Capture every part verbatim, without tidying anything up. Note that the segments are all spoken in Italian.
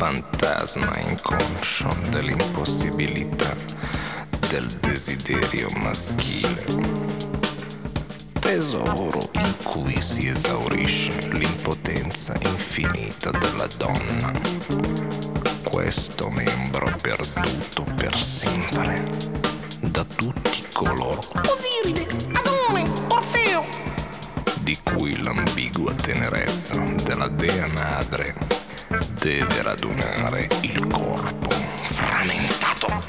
fantasma inconscio dell'impossibilità del desiderio maschile, tesoro in cui si esaurisce l'impotenza infinita della donna, questo membro perduto per sempre da tutti coloro Osiride, Adone, Orfeo, di cui l'ambigua tenerezza della dea madre deve radunare il corpo frammentato.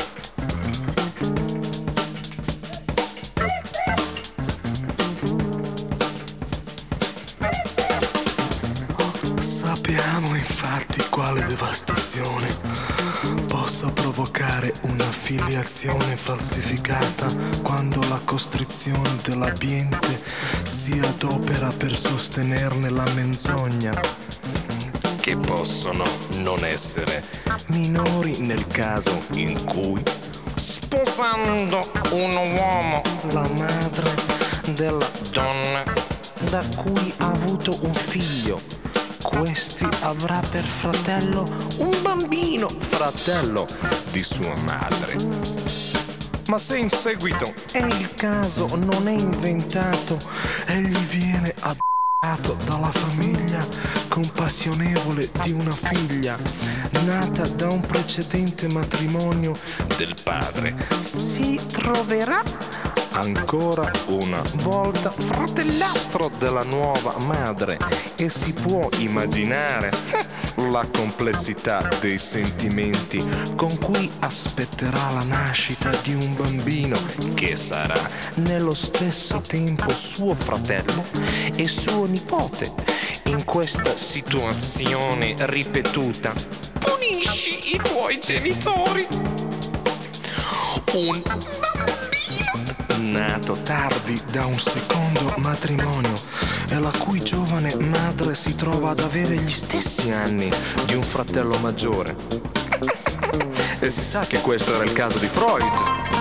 Sappiamo infatti quale devastazione possa provocare una filiazione falsificata quando la costrizione dell'ambiente si adopera per sostenerne la menzogna, Che possono non essere minori nel caso in cui sposando un uomo la madre della donna da cui ha avuto un figlio, questi avrà per fratello un bambino, fratello di sua madre. Ma se in seguito e il caso non è inventato, egli viene adottato dalla famiglia compassionevole di una figlia nata da un precedente matrimonio Del padre si troverà ancora una volta fratellastro della nuova madre e si può immaginare la complessità dei sentimenti con cui aspetterà la nascita di un bambino che sarà nello stesso tempo suo fratello e suo nipote. In questa situazione ripetuta punisci i tuoi genitori. Un nato tardi da un secondo matrimonio e la cui giovane madre si trova ad avere gli stessi anni di un fratello maggiore. E si sa che questo era il caso di Freud.